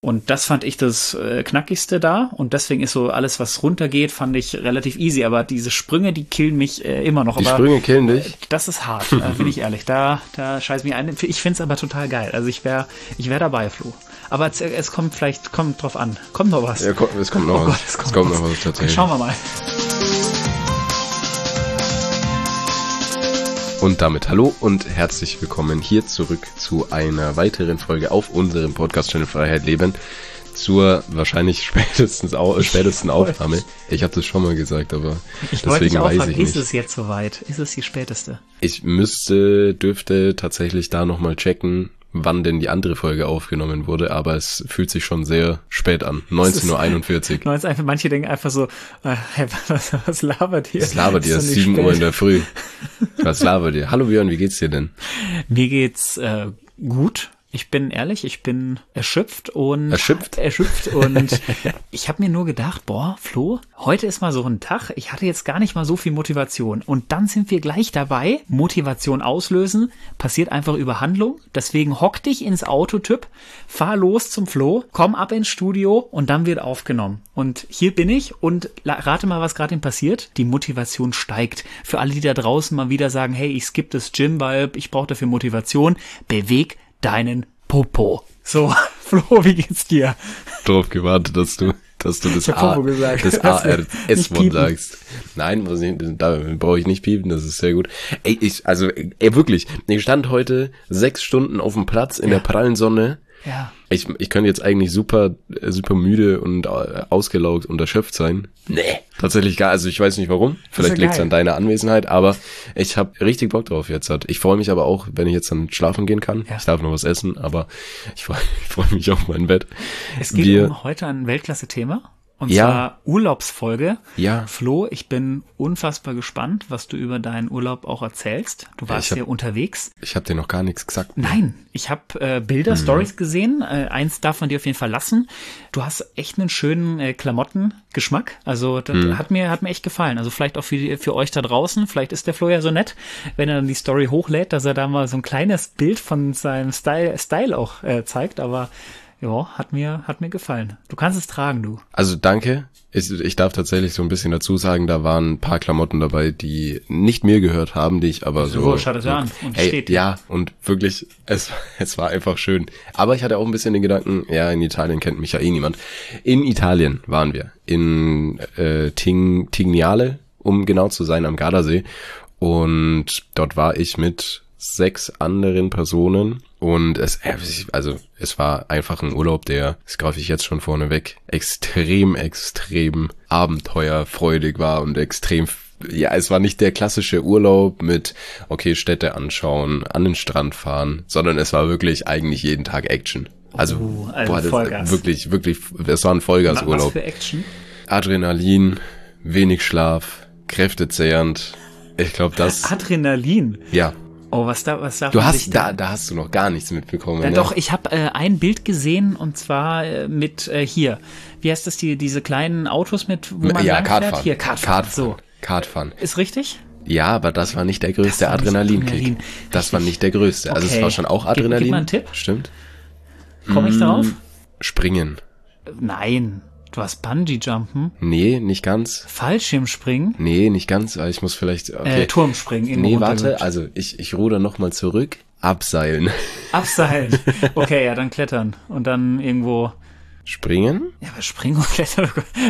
Und das fand ich das Knackigste da. Und deswegen ist so alles, was runtergeht, fand ich relativ easy. Aber diese Sprünge, die killen mich immer noch. Die Sprünge killen dich? Das ist hart, bin ich ehrlich. Da scheiß mich ein. Ich find's aber total geil. Also ich wär dabei, Flo. Aber es kommt drauf an. Kommt noch was? Ja, es kommt noch was. Es kommt noch was tatsächlich. Schauen wir mal. Und damit hallo und herzlich willkommen hier zurück zu einer weiteren Folge auf unserem Podcast-Channel Freiheit Leben. Zur wahrscheinlich spätesten Aufnahme. Ich habe das schon mal gesagt, aber deswegen weiß ich nicht. Ist es jetzt soweit? Ist es die späteste? Ich dürfte tatsächlich da nochmal checken, wann denn die andere Folge aufgenommen wurde, aber es fühlt sich schon sehr spät an. 19:41 Uhr. Manche denken einfach so, was labert ihr? Was labert ihr? 7 Uhr in der Früh. Was labert ihr? Hallo Björn, wie geht's dir denn? Mir geht's gut. Ich bin ehrlich, ich bin erschöpft und ich habe mir nur gedacht, Flo, heute ist mal so ein Tag, ich hatte jetzt gar nicht mal so viel Motivation und dann sind wir gleich dabei, Motivation auslösen, passiert einfach über Handlung, deswegen hock dich ins Autotyp, fahr los zum Flo, komm ab ins Studio und dann wird aufgenommen. Und hier bin ich und rate mal, was gerade passiert, die Motivation steigt. Für alle, die da draußen mal wieder sagen, hey, ich skippe das Gym, weil ich brauche dafür Motivation, beweg deinen Popo. So, Flo, wie geht's dir? Drauf gewartet, dass du das ARS-Wort sagst. Nein, da brauche ich nicht piepen, das ist sehr gut. Wirklich, ich stand heute 6 Stunden auf dem Platz in der prallen Sonne. Ja. Ich könnte jetzt eigentlich super müde und ausgelaugt und erschöpft sein. Nee. Tatsächlich gar, also ich weiß nicht warum. Vielleicht liegt es an deiner Anwesenheit, aber ich habe richtig Bock drauf jetzt. Ich freue mich aber auch, wenn ich jetzt dann schlafen gehen kann. Ja. Ich darf noch was essen, aber ich freue mich auf mein Bett. Es geht um heute ein Weltklasse-Thema. Und zwar Urlaubsfolge. Ja. Flo, ich bin unfassbar gespannt, was du über deinen Urlaub auch erzählst. Du warst ja unterwegs. Ich habe dir noch gar nichts gesagt. Nein, ich habe Bilder, Stories gesehen. Eins darf man dir auf jeden Fall lassen. Du hast echt einen schönen Klamottengeschmack. Also das hat mir echt gefallen. Also vielleicht auch für euch da draußen. Vielleicht ist der Flo ja so nett, wenn er dann die Story hochlädt, dass er da mal so ein kleines Bild von seinem Style auch zeigt. Aber ja, hat mir gefallen. Du kannst es tragen, du. Also danke. Ich darf tatsächlich so ein bisschen dazu sagen, da waren ein paar Klamotten dabei, die nicht mir gehört haben, die ich aber so... Schaut es ja an und steht. Ja, und wirklich, es war einfach schön. Aber ich hatte auch ein bisschen den Gedanken, ja, in Italien kennt mich ja eh niemand. In Italien waren wir. In Tignale, um genau zu sein, am Gardasee. Und dort war ich mit 6 anderen Personen. Und es war einfach ein Urlaub, das greife ich jetzt schon vorneweg, extrem abenteuerfreudig war und extrem, es war nicht der klassische Urlaub mit, okay, Städte anschauen, an den Strand fahren, sondern es war wirklich eigentlich jeden Tag Action. Also Vollgas. Wirklich, es war ein Vollgasurlaub. Was für Action? Adrenalin, wenig Schlaf, kräftezehrend. Ich glaube, das... Adrenalin? Ja. Oh, was darf da hast du noch gar nichts mitbekommen. Ja, doch, ich habe ein Bild gesehen und zwar mit hier. Wie heißt das, diese kleinen Autos wo man langfährt? Hier, Kartfahren. So. Kartfahren. Ist richtig? Ja, aber das war nicht der größte Adrenalinkick. Das war nicht der größte. Also es war schon auch Adrenalin. Gib mal einen Tipp. Stimmt. Komme ich darauf? Springen. Nein. Du hast Bungee-Jumpen? Nee, nicht ganz. Fallschirmspringen? Nee, nicht ganz, weil ich muss vielleicht... Okay. Turmspringen. Nee, warte, also ich ruder nochmal zurück. Abseilen. Abseilen. Okay, ja, dann klettern. Und dann irgendwo... Springen? Ja, aber springen und klettern...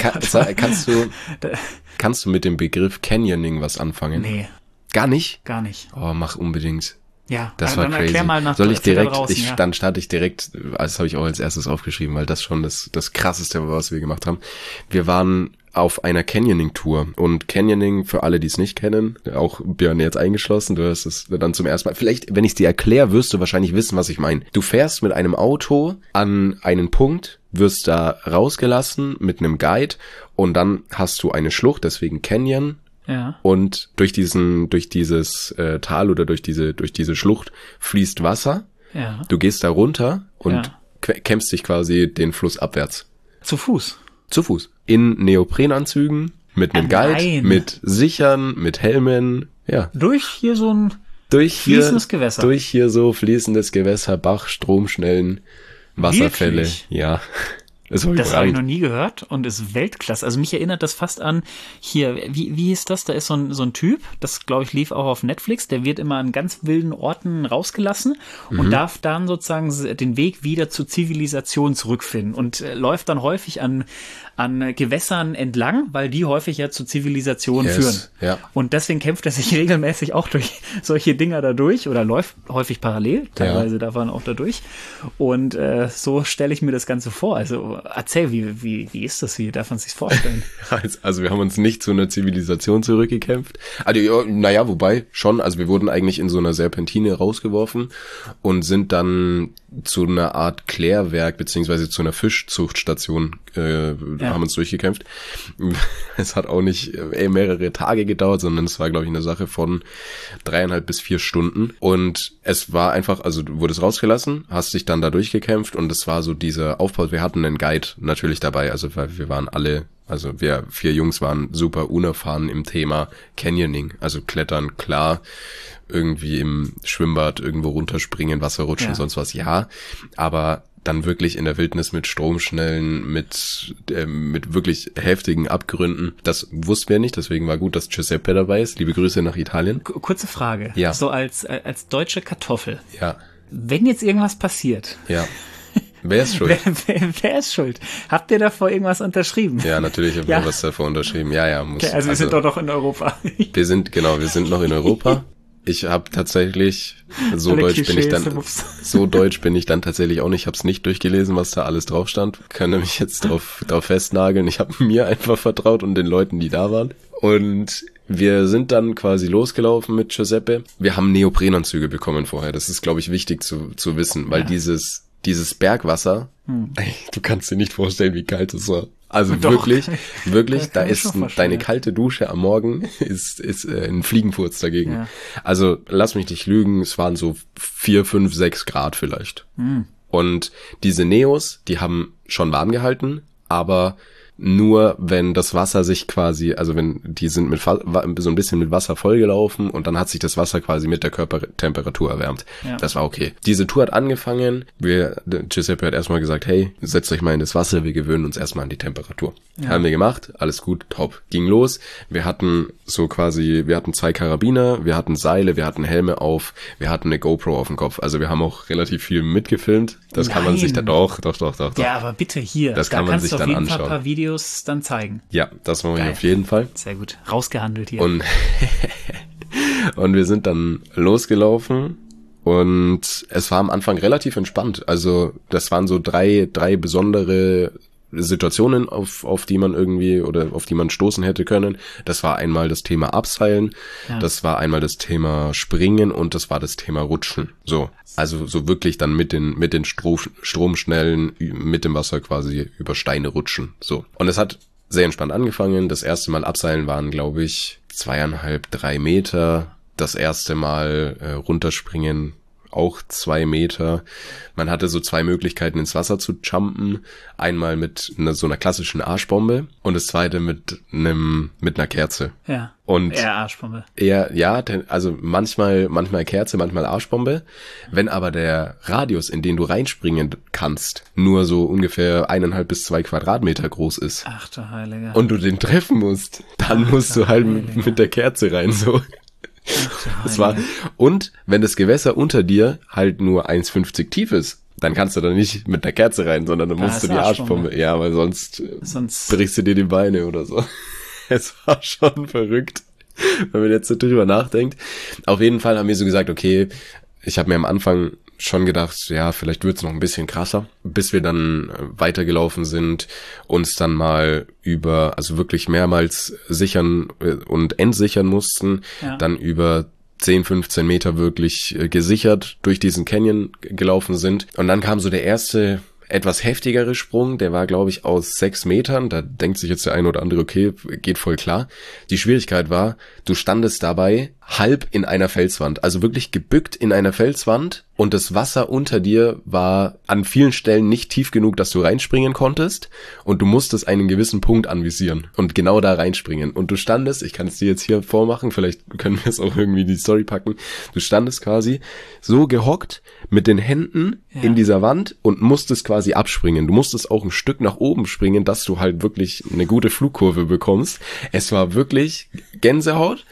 Kannst du mit dem Begriff Canyoning was anfangen? Nee. Gar nicht? Gar nicht. Oh, mach unbedingt. Ja, das war dann crazy. Erklär mal nach Soll ich direkt, draußen, dann starte ich direkt, das habe ich auch als erstes aufgeschrieben, weil das schon das Krasseste war, was wir gemacht haben. Wir waren auf einer Canyoning-Tour und Canyoning, für alle, die es nicht kennen, auch Björn jetzt eingeschlossen, du hast es dann zum ersten Mal, vielleicht, wenn ich es dir erkläre, wirst du wahrscheinlich wissen, was ich meine. Du fährst mit einem Auto an einen Punkt, wirst da rausgelassen mit einem Guide und dann hast du eine Schlucht, deswegen Canyon. Ja. Und durch dieses Tal oder durch diese Schlucht fließt Wasser. Ja. Du gehst da runter und kämpfst dich quasi den Fluss abwärts. Zu Fuß? Zu Fuß. In Neoprenanzügen, mit einem Guide, mit Sichern, mit Helmen, ja. Durch hier so ein fließendes Gewässer. Durch hier so fließendes Gewässer, Bach, Stromschnellen. Wasserfälle. Wirklich? Ja. Das habe ich noch nie gehört und ist Weltklasse. Also mich erinnert das fast an, hier, wie hieß das? Da ist so ein Typ, das glaube ich lief auch auf Netflix, der wird immer an ganz wilden Orten rausgelassen und darf dann sozusagen den Weg wieder zur Zivilisation zurückfinden und läuft dann häufig an Gewässern entlang, weil die häufig ja zur Zivilisation führen. Ja. Und deswegen kämpft er sich regelmäßig auch durch solche Dinger da durch oder läuft häufig parallel, teilweise darf er auch da durch. Und so stelle ich mir das Ganze vor. Also erzähl, wie ist das? Wie darf man sich vorstellen? Also wir haben uns nicht zu einer Zivilisation zurückgekämpft. Also, naja, wobei schon, also wir wurden eigentlich in so einer Serpentine rausgeworfen und sind dann zu einer Art Klärwerk beziehungsweise zu einer Fischzuchtstation haben uns durchgekämpft. Es hat auch nicht mehrere Tage gedauert, sondern es war, glaube ich, eine Sache von 3,5 bis 4 Stunden. Und es war einfach, also du wurdest rausgelassen, hast dich dann da durchgekämpft und es war so dieser Aufbau. Wir hatten einen Guide natürlich dabei, also weil wir waren alle, also wir 4 Jungs waren super unerfahren im Thema Canyoning, also Klettern, klar, irgendwie im Schwimmbad irgendwo runterspringen, Wasserrutschen, sonst was, ja, aber dann wirklich in der Wildnis mit Stromschnellen, mit wirklich heftigen Abgründen. Das wussten wir nicht, deswegen war gut, dass Giuseppe dabei ist. Liebe Grüße nach Italien. Kurze Frage. Ja. So als deutsche Kartoffel. Ja. Wenn jetzt irgendwas passiert. Ja. Wer ist schuld? Wer ist schuld? Habt ihr davor irgendwas unterschrieben? Ja, natürlich haben wir was davor unterschrieben. Ja, muss. Okay, also wir sind doch noch in Europa. Wir sind noch in Europa. Ich habe tatsächlich, so deutsch bin ich dann tatsächlich auch nicht. Ich habe es nicht durchgelesen, was da alles drauf stand. Kann mich jetzt drauf festnageln. Ich habe mir einfach vertraut und den Leuten, die da waren. Und wir sind dann quasi losgelaufen mit Giuseppe. Wir haben Neoprenanzüge bekommen vorher. Das ist, glaube ich, wichtig zu wissen, weil dieses Bergwasser, du kannst dir nicht vorstellen, wie kalt es war. Also doch. wirklich, da ist deine kalte Dusche am Morgen ist ein Fliegenfurz dagegen. Ja. Also lass mich nicht lügen, es waren so 4, 5, 6 Grad vielleicht. Und diese Neos, die haben schon warm gehalten, aber nur wenn das Wasser sich quasi, also wenn die sind so ein bisschen mit Wasser vollgelaufen und dann hat sich das Wasser quasi mit der Körpertemperatur erwärmt. Ja. Das war okay. Diese Tour hat angefangen. Giuseppe hat erstmal gesagt, hey, setzt euch mal in das Wasser, wir gewöhnen uns erstmal an die Temperatur. Ja. Haben wir gemacht, alles gut, top. Ging los. Wir hatten 2 Karabiner, wir hatten Seile, wir hatten Helme auf, wir hatten eine GoPro auf dem Kopf. Also wir haben auch relativ viel mitgefilmt. Das kann man sich dann doch. Ja, aber bitte hier. Das kann man sich dann anschauen. Kannst du auf jeden Fall ein paar Videos dann zeigen. Ja, das machen wir auf jeden Fall. Sehr gut. Rausgehandelt hier. Und wir sind dann losgelaufen und es war am Anfang relativ entspannt. Also das waren so drei besondere Situationen, auf die man irgendwie oder auf die man stoßen hätte können. Das war einmal das Thema Abseilen, das war einmal das Thema Springen und das war das Thema Rutschen. So, also so wirklich dann mit den Stromschnellen mit dem Wasser quasi über Steine rutschen. So. Und es hat sehr entspannt angefangen. Das erste Mal Abseilen waren, glaube ich, 2,5, 3 Meter. Das erste Mal runterspringen auch 2 Meter. Man hatte so 2 Möglichkeiten ins Wasser zu jumpen. Einmal mit so einer klassischen Arschbombe und das zweite mit einer Kerze. Ja. Und eher Arschbombe. Also manchmal Kerze, manchmal Arschbombe. Wenn aber der Radius, in den du reinspringen kannst, nur so ungefähr 1,5 bis 2 Quadratmeter groß ist. Ach du Heiliger. Und du den treffen musst, dann musst du halt mit der Kerze rein, so. Das war, und wenn das Gewässer unter dir halt nur 1,50 tief ist, dann kannst du da nicht mit der Kerze rein, sondern dann musst du die Arschbombe. Ja, weil sonst brichst du dir die Beine oder so. Es war schon verrückt, wenn man jetzt so drüber nachdenkt. Auf jeden Fall haben wir so gesagt, okay, ich habe mir am Anfang schon gedacht, ja, vielleicht wird's noch ein bisschen krasser, bis wir dann weitergelaufen sind, uns dann mal also wirklich mehrmals sichern und entsichern mussten, dann über 10, 15 Meter wirklich gesichert durch diesen Canyon gelaufen sind. Und dann kam so der erste etwas heftigere Sprung, der war, glaube ich, aus 6 Metern. Da denkt sich jetzt der eine oder andere, okay, geht voll klar. Die Schwierigkeit war, du standest dabei halb in einer Felswand, also wirklich gebückt in einer Felswand und das Wasser unter dir war an vielen Stellen nicht tief genug, dass du reinspringen konntest und du musstest einen gewissen Punkt anvisieren und genau da reinspringen und du standest, ich kann es dir jetzt hier vormachen, vielleicht können wir es auch irgendwie in die Story packen, du standest quasi so gehockt mit den Händen in dieser Wand und musstest quasi abspringen, du musstest auch ein Stück nach oben springen, dass du halt wirklich eine gute Flugkurve bekommst. Es war wirklich Gänsehaut.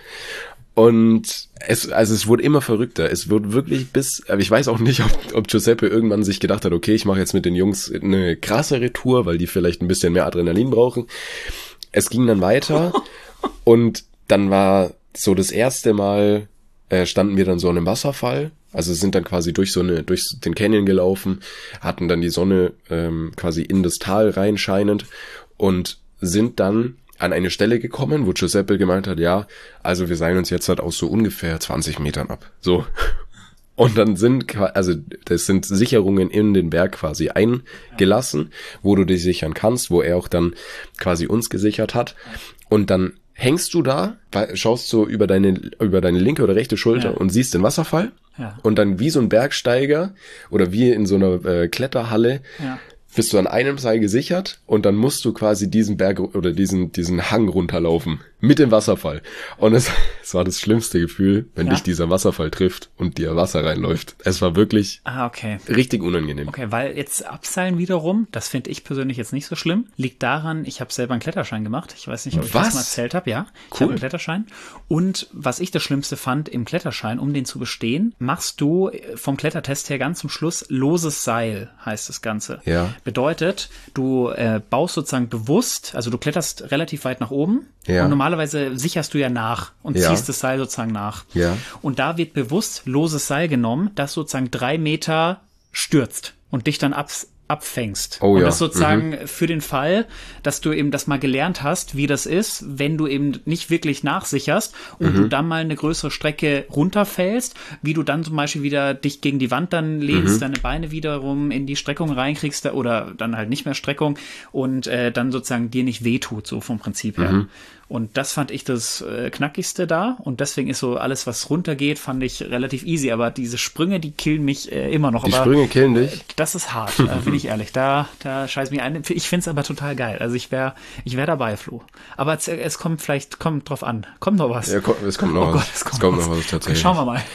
Und es wurde immer verrückter. Es wird wirklich aber ich weiß auch nicht, ob Giuseppe irgendwann sich gedacht hat, okay, ich mache jetzt mit den Jungs eine krassere Tour, weil die vielleicht ein bisschen mehr Adrenalin brauchen. Es ging dann weiter und dann war so das erste Mal, standen wir dann so an einem Wasserfall. Also sind dann quasi durch den Canyon gelaufen, hatten dann die Sonne quasi in das Tal reinscheinend und sind dann an eine Stelle gekommen, wo Giuseppe gemeint hat, ja, also wir seilen uns jetzt halt aus so ungefähr 20 Metern ab. So. Und dann das sind Sicherungen in den Berg quasi eingelassen, wo du dich sichern kannst, wo er auch dann quasi uns gesichert hat. Und dann hängst du da, schaust so über deine linke oder rechte Schulter und siehst den Wasserfall. Ja. Und dann wie so ein Bergsteiger oder wie in so einer Kletterhalle bist du an einem Seil gesichert und dann musst du quasi diesen Berg oder diesen Hang runterlaufen mit dem Wasserfall. Und es war das schlimmste Gefühl, wenn dich dieser Wasserfall trifft und dir Wasser reinläuft. Es war wirklich richtig unangenehm. Okay, weil jetzt Abseilen wiederum, das finde ich persönlich jetzt nicht so schlimm, liegt daran, ich habe selber einen Kletterschein gemacht. Ich weiß nicht, ob ich das mal erzählt habe. Ja, ich habe einen Kletterschein. Und was ich das Schlimmste fand im Kletterschein, um den zu bestehen, machst du vom Klettertest her ganz zum Schluss loses Seil, heißt das Ganze. Ja. Bedeutet, du baust sozusagen bewusst, also du kletterst relativ weit nach oben und normalerweise sicherst du ja nach und ziehst das Seil sozusagen nach. Ja. Und da wird bewusst loses Seil genommen, das sozusagen 3 Meter stürzt und dich dann abfängst. Und das sozusagen für den Fall, dass du eben das mal gelernt hast, wie das ist, wenn du eben nicht wirklich nachsicherst und du dann mal eine größere Strecke runterfällst, wie du dann zum Beispiel wieder dich gegen die Wand dann lehnst, deine Beine wiederum in die Streckung reinkriegst oder dann halt nicht mehr Streckung und dann sozusagen dir nicht wehtut, so vom Prinzip her. Und das fand ich das Knackigste da und deswegen ist so alles, was runtergeht, fand ich relativ easy, aber diese Sprünge, die killen mich immer noch. Die Sprünge killen dich? Das ist hart, bin ich ehrlich. Da scheiß mich ein. Ich find's aber total geil. Also ich wär dabei, Flo. Aber es kommt drauf an. Kommt noch was? Ja, es kommt noch was. Gott, es kommt noch was tatsächlich. Okay, schauen wir mal.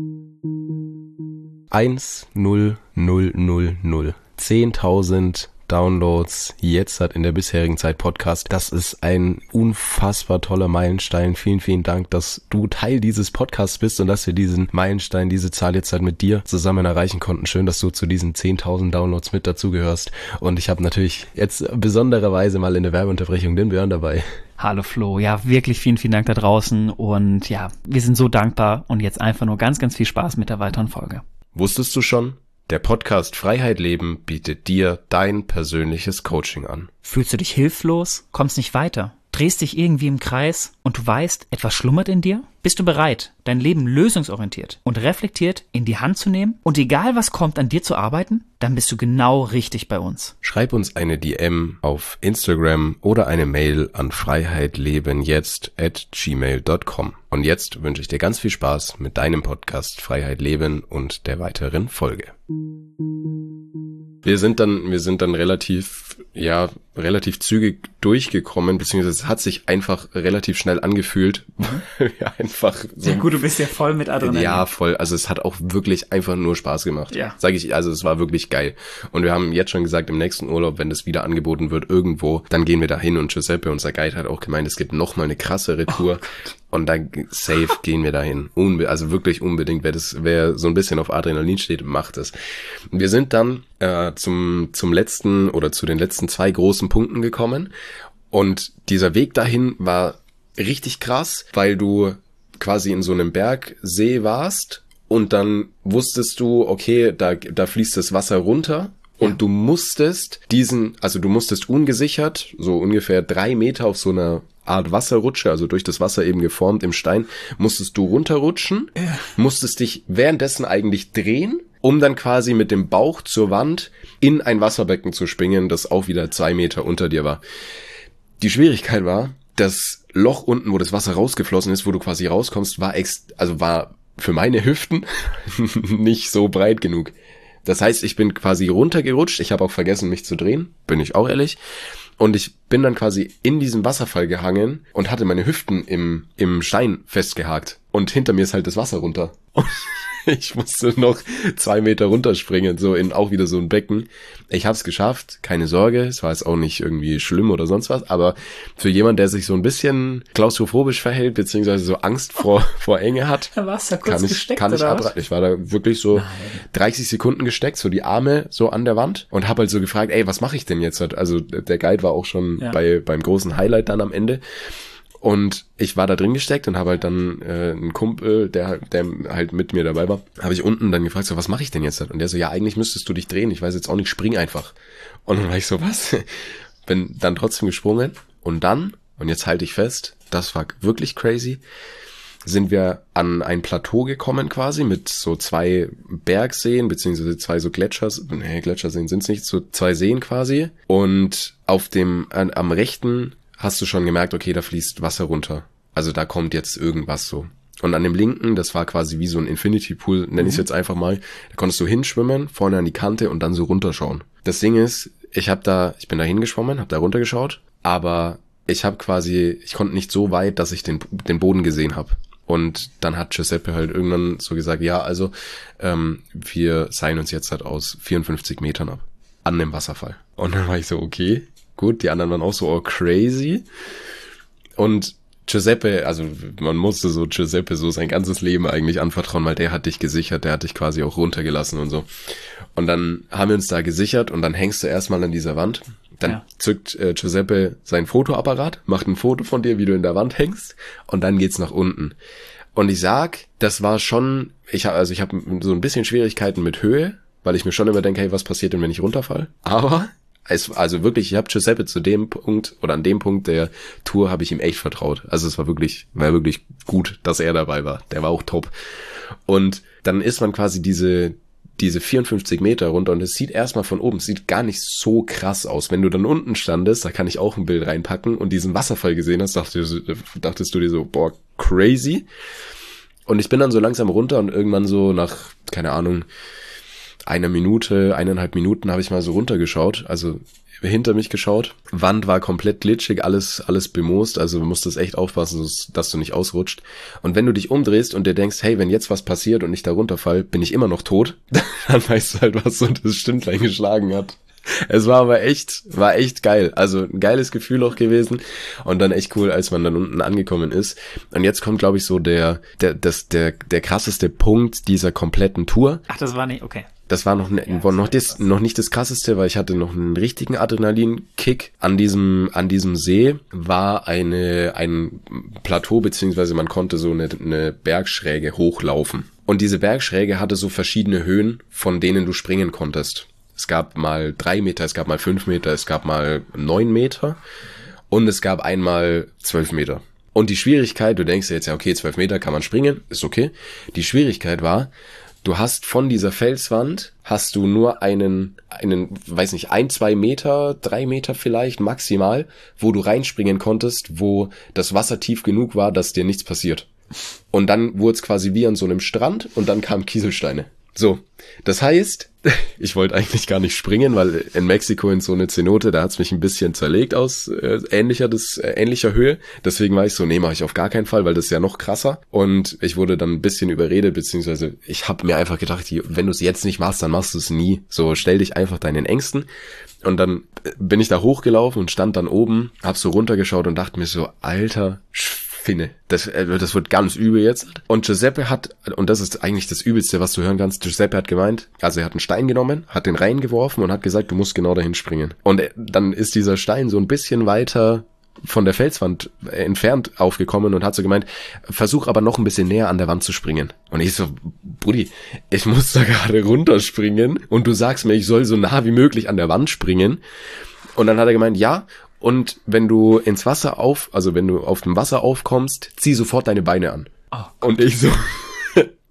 1-0-0-0-0. 10.000 Downloads jetzt hat in der bisherigen Zeit Podcast. Das ist ein unfassbar toller Meilenstein. Vielen, vielen Dank, dass du Teil dieses Podcasts bist und dass wir diesen Meilenstein, diese Zahl jetzt halt mit dir zusammen erreichen konnten. Schön, dass du zu diesen 10.000 Downloads mit dazugehörst. Und ich habe natürlich jetzt besondererweise mal in der Werbeunterbrechung den Björn dabei. Hallo Flo, ja wirklich vielen, vielen Dank da draußen und ja, wir sind so dankbar und jetzt einfach nur ganz, ganz viel Spaß mit der weiteren Folge. Wusstest du schon? Der Podcast Freiheit Leben bietet dir dein persönliches Coaching an. Fühlst du dich hilflos? Kommst nicht weiter? Drehst dich irgendwie im Kreis und du weißt, etwas schlummert in dir? Bist du bereit, dein Leben lösungsorientiert und reflektiert in die Hand zu nehmen und egal was kommt, an dir zu arbeiten? Dann bist du genau richtig bei uns. Schreib uns eine DM auf Instagram oder eine Mail an freiheitlebenjetzt@gmail.com. Und jetzt wünsche ich dir ganz viel Spaß mit deinem Podcast Freiheit Leben und der weiteren Folge. Wir sind dann relativ zügig durchgekommen, beziehungsweise es hat sich einfach relativ schnell angefühlt. Ja, einfach so. Ja gut, du bist ja voll mit Adrenalin. Ja, voll. Also es hat auch wirklich einfach nur Spaß gemacht. Ja. Sag ich, also es war wirklich geil. Und wir haben jetzt schon gesagt, im nächsten Urlaub, wenn das wieder angeboten wird irgendwo, dann gehen wir da hin und Giuseppe, unser Guide, hat auch gemeint, es gibt nochmal eine krassere Tour. Und dann safe gehen wir dahin. Also wirklich unbedingt. Wer so ein bisschen auf Adrenalin steht, macht es. Wir sind dann zum letzten oder zu den letzten 2 großen Punkten gekommen. Und dieser Weg dahin war richtig krass, weil du quasi in so einem Bergsee warst und dann wusstest du, okay, da fließt das Wasser runter. Und du musstest ungesichert, so ungefähr 3 Meter auf so einer Art Wasserrutsche, also durch das Wasser eben geformt im Stein, musstest du runterrutschen, musstest dich währenddessen eigentlich drehen, um dann quasi mit dem Bauch zur Wand in ein Wasserbecken zu springen, das auch wieder 2 Meter unter dir war. Die Schwierigkeit war, dass Loch unten, wo das Wasser rausgeflossen ist, wo du quasi rauskommst, war für meine Hüften nicht so breit genug. Das heißt, ich bin quasi runtergerutscht. Ich habe auch vergessen, mich zu drehen, bin ich auch ehrlich. Und ich bin dann quasi in diesem Wasserfall gehangen und hatte meine Hüften im Stein festgehakt. Und hinter mir ist halt das Wasser runter. Und ich musste noch 2 Meter runterspringen, so in auch wieder so ein Becken. Ich habe es geschafft, keine Sorge. Es war jetzt auch nicht irgendwie schlimm oder sonst was. Aber für jemand, der sich so ein bisschen klaustrophobisch verhält, beziehungsweise so Angst vor Enge hat, Da warst du kurz gesteckt, kann ich oder was? abraten. Ich war da wirklich so 30 Sekunden gesteckt, so die Arme so an der Wand und habe halt so gefragt, ey, was mache ich denn jetzt? Also der Guide war auch schon beim großen Highlight dann am Ende. Und ich war da drin gesteckt und habe halt dann einen Kumpel, der halt mit mir dabei war, habe ich unten dann gefragt, so, was mache ich denn jetzt? Und der so, ja, eigentlich müsstest du dich drehen, ich weiß jetzt auch nicht, spring einfach. Und dann war ich so, was? Bin dann trotzdem gesprungen und jetzt halte ich fest, das war wirklich crazy, sind wir an ein Plateau gekommen quasi mit so 2 Bergseen, beziehungsweise 2 so Gletscherseen sind's nicht, so 2 Seen quasi. Und am rechten hast du schon gemerkt, okay, da fließt Wasser runter. Also da kommt jetzt irgendwas so. Und an dem linken, das war quasi wie so ein Infinity Pool, nenne ich es jetzt einfach mal, da konntest du hinschwimmen, vorne an die Kante und dann so runterschauen. Das Ding ist, ich bin da hingeschwommen, habe da runtergeschaut, aber ich konnte nicht so weit, dass ich den Boden gesehen habe. Und dann hat Giuseppe halt irgendwann so gesagt, ja, also wir seilen uns jetzt halt aus 54 Metern ab. An dem Wasserfall. Und dann war ich so, okay, gut, die anderen waren auch so, oh, crazy. Und Giuseppe, also man musste so Giuseppe so sein ganzes Leben eigentlich anvertrauen, weil der hat dich gesichert, der hat dich quasi auch runtergelassen und so. Und dann haben wir uns da gesichert und dann hängst du erstmal an dieser Wand. Dann zückt Giuseppe sein Fotoapparat, macht ein Foto von dir, wie du in der Wand hängst und dann geht's nach unten. Und ich sag, das war schon, ich habe so ein bisschen Schwierigkeiten mit Höhe, weil ich mir schon immer denke, hey, was passiert denn, wenn ich runterfall? Aber also wirklich, ich habe Giuseppe zu dem Punkt oder an dem Punkt der Tour habe ich ihm echt vertraut. Also es war wirklich gut, dass er dabei war. Der war auch top. Und dann ist man quasi diese 54 Meter runter und es sieht erstmal von oben, es sieht gar nicht so krass aus. Wenn du dann unten standest, da kann ich auch ein Bild reinpacken und diesen Wasserfall gesehen hast, dachtest du dir so, boah, crazy. Und ich bin dann so langsam runter und irgendwann so nach, keine Ahnung, 1,5 Minuten habe ich mal so runtergeschaut, also hinter mich geschaut. Wand war komplett glitschig, alles bemoost, also du musstest echt aufpassen, dass du nicht ausrutscht. Und wenn du dich umdrehst und dir denkst, hey, wenn jetzt was passiert und ich da runterfall, bin ich immer noch tot, dann weißt du halt, was so das Stündlein geschlagen hat. Es war aber echt geil. Also ein geiles Gefühl auch gewesen und dann echt cool, als man dann unten angekommen ist. Und jetzt kommt, glaube ich, so der krasseste Punkt dieser kompletten Tour. Ach, das war nicht, okay. Das war noch nicht das Krasseste, weil ich hatte noch einen richtigen Adrenalinkick. An diesem See war ein Plateau, beziehungsweise man konnte so eine Bergschräge hochlaufen. Und diese Bergschräge hatte so verschiedene Höhen, von denen du springen konntest. Es gab mal 3 Meter, es gab mal 5 Meter, es gab mal 9 Meter und es gab einmal 12 Meter. Und die Schwierigkeit, du denkst dir jetzt, ja okay, 12 Meter kann man springen, ist okay. Die Schwierigkeit war, du hast von dieser Felswand, hast du nur einen, weiß nicht, 1-2 Meter, 3 Meter vielleicht maximal, wo du reinspringen konntest, wo das Wasser tief genug war, dass dir nichts passiert. Und dann wurde es quasi wie an so einem Strand und dann kamen Kieselsteine. So, das heißt, ich wollte eigentlich gar nicht springen, weil in Mexiko in so eine Cenote, da hat's mich ein bisschen zerlegt aus ähnlicher Höhe. Deswegen war ich so, nee, mache ich auf gar keinen Fall, weil das ist ja noch krasser. Und ich wurde dann ein bisschen überredet, beziehungsweise ich habe mir einfach gedacht, wenn du es jetzt nicht machst, dann machst du es nie. So, stell dich einfach deinen Ängsten. Und dann bin ich da hochgelaufen und stand dann oben, hab so runtergeschaut und dachte mir so, alter Finne, das wird ganz übel jetzt. Und Giuseppe hat, und das ist eigentlich das Übelste, was du hören kannst, Giuseppe hat gemeint, also er hat einen Stein genommen, hat den reingeworfen und hat gesagt, du musst genau dahin springen. Und dann ist dieser Stein so ein bisschen weiter von der Felswand entfernt aufgekommen und hat so gemeint, versuch aber noch ein bisschen näher an der Wand zu springen. Und ich so, Brudi, ich muss da gerade runterspringen und du sagst mir, ich soll so nah wie möglich an der Wand springen. Und dann hat er gemeint, ja, und wenn du wenn du auf dem Wasser aufkommst, zieh sofort deine Beine an. Oh. Und ich so,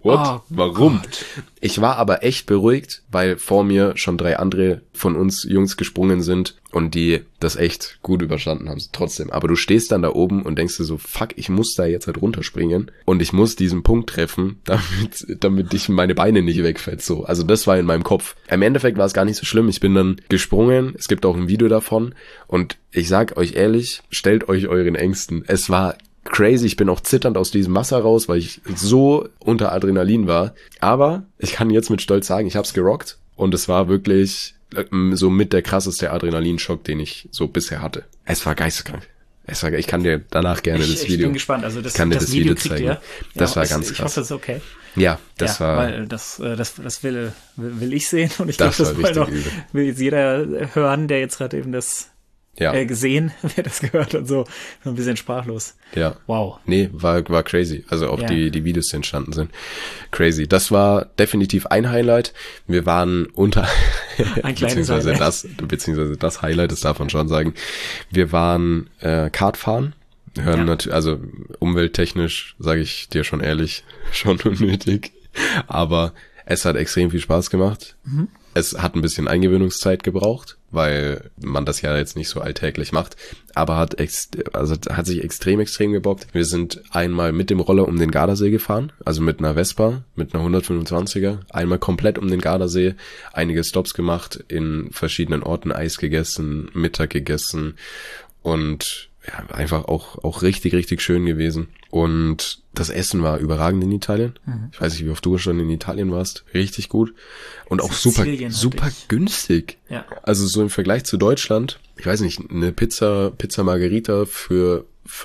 What? Oh Warum? Gott. Ich war aber echt beruhigt, weil vor mir schon 3 andere von uns Jungs gesprungen sind und die das echt gut überstanden haben, trotzdem. Aber du stehst dann da oben und denkst dir so, fuck, ich muss da jetzt halt runterspringen und ich muss diesen Punkt treffen, damit ich meine Beine nicht wegfällt, so. Also das war in meinem Kopf. Im Endeffekt war es gar nicht so schlimm. Ich bin dann gesprungen. Es gibt auch ein Video davon und ich sag euch ehrlich, stellt euch euren Ängsten. Es war crazy, ich bin auch zitternd aus diesem Wasser raus, weil ich so unter Adrenalin war. Aber ich kann jetzt mit Stolz sagen, ich hab's gerockt und es war wirklich so mit der krasseste Adrenalinschock, den ich so bisher hatte. Es war geisteskrank. Ich kann dir danach gerne das Video. Ich bin gespannt. Also das Video kriegt zeigen. ihr. Das war ganz ganz krass. Ich hoffe, das ist okay. Ja, das war. Weil das will ich sehen und ich Das glaube, das war richtig übel. will jetzt jeder hören, der jetzt gerade eben das gesehen, wer das gehört und so ein bisschen sprachlos. Ja. Wow. Nee, war crazy. Also auch die Videos, die entstanden sind. Crazy. Das war definitiv ein Highlight. Wir waren ein kleines Highlight. beziehungsweise das Highlight, das darf man schon sagen. Wir waren Kartfahren. Hören natürlich, also umwelttechnisch, sage ich dir schon ehrlich, schon unnötig. Aber es hat extrem viel Spaß gemacht. Mhm. Es hat ein bisschen Eingewöhnungszeit gebraucht, weil man das ja jetzt nicht so alltäglich macht, aber hat sich extrem gebockt. Wir sind einmal mit dem Roller um den Gardasee gefahren, also mit einer Vespa, mit einer 125er, einmal komplett um den Gardasee, einige Stops gemacht, in verschiedenen Orten Eis gegessen, Mittag gegessen und ja, einfach auch richtig schön gewesen. Und das Essen war überragend in Italien. Mhm. Ich weiß nicht, wie oft du schon in Italien warst. Richtig gut. Und auch super günstig. Ja. Also so im Vergleich zu Deutschland, ich weiß nicht, eine Pizza Margherita für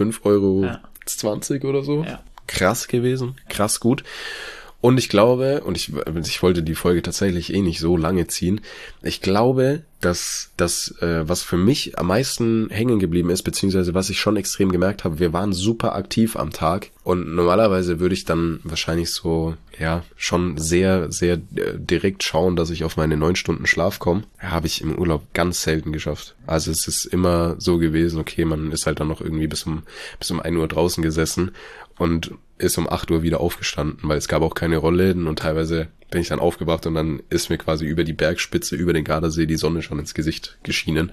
5,20 € oder so. Ja. Krass gewesen. Krass gut. Und ich glaube, ich wollte die Folge tatsächlich nicht so lange ziehen, ich glaube, dass das, was für mich am meisten hängen geblieben ist, beziehungsweise was ich schon extrem gemerkt habe, wir waren super aktiv am Tag und normalerweise würde ich dann wahrscheinlich so, schon sehr direkt schauen, dass ich auf meine 9 Stunden Schlaf komme. Habe ich im Urlaub ganz selten geschafft. Also es ist immer so gewesen, okay, man ist halt dann noch irgendwie bis um 1 Uhr draußen gesessen und ist um 8 Uhr wieder aufgestanden, weil es gab auch keine Rollläden und teilweise bin ich dann aufgewacht und dann ist mir quasi über die Bergspitze, über den Gardasee die Sonne schon ins Gesicht geschienen.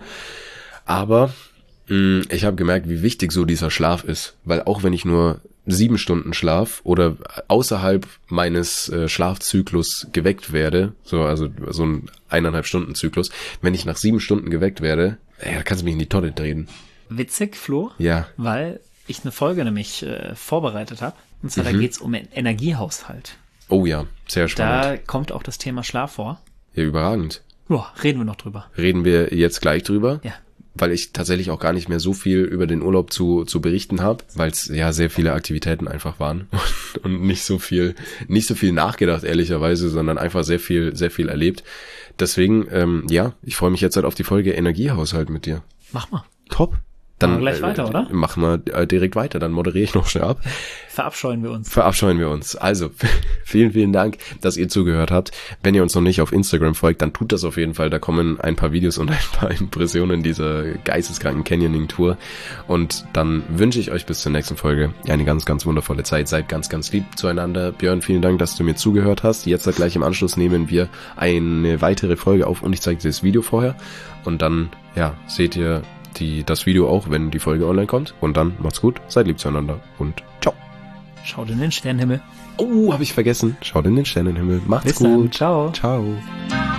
Aber ich habe gemerkt, wie wichtig so dieser Schlaf ist, weil auch wenn ich nur 7 Stunden Schlaf oder außerhalb meines Schlafzyklus geweckt werde, also so ein 1,5 Stunden Zyklus, wenn ich nach 7 Stunden geweckt werde, da kannst du mich in die Tonne drehen. Witzig, Flo? Ja. Weil ich eine Folge nämlich vorbereitet habe. Und zwar, da geht's um Energiehaushalt. Oh ja, sehr spannend. Da kommt auch das Thema Schlaf vor. Ja, überragend. Boah, reden wir noch drüber. Reden wir jetzt gleich drüber? Ja. Weil ich tatsächlich auch gar nicht mehr so viel über den Urlaub zu berichten habe, weil es sehr viele Aktivitäten einfach waren und nicht so viel nachgedacht, ehrlicherweise, sondern einfach sehr viel erlebt. Deswegen, ich freue mich jetzt halt auf die Folge Energiehaushalt mit dir. Mach mal. Top. Dann gleich weiter, oder? Machen wir direkt weiter, dann moderiere ich noch schnell ab. Verabscheuen wir uns. Also, vielen Dank, dass ihr zugehört habt. Wenn ihr uns noch nicht auf Instagram folgt, dann tut das auf jeden Fall. Da kommen ein paar Videos und ein paar Impressionen dieser geisteskranken Canyoning-Tour. Und dann wünsche ich euch bis zur nächsten Folge eine ganz wundervolle Zeit. Seid ganz lieb zueinander. Björn, vielen Dank, dass du mir zugehört hast. Jetzt gleich im Anschluss nehmen wir eine weitere Folge auf und ich zeige dir das Video vorher. Und dann, seht ihr das Video auch, wenn die Folge online kommt. Und dann macht's gut, seid lieb zueinander und ciao. Schaut in den Sternenhimmel. Oh, habe ich vergessen. Schaut in den Sternenhimmel. Macht's Bis gut. Dann. Ciao. Ciao.